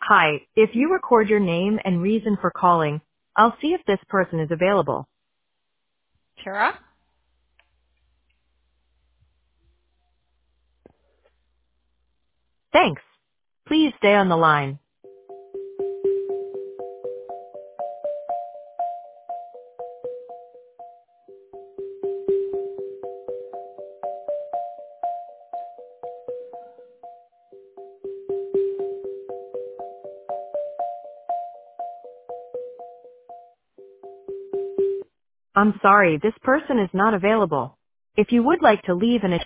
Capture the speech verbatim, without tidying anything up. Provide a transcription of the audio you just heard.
Hi, if you record your name and reason for calling, I'll see if this person is available. Tara? Thanks. Please stay on the line. I'm sorry, this person is not available. If you would like to leave an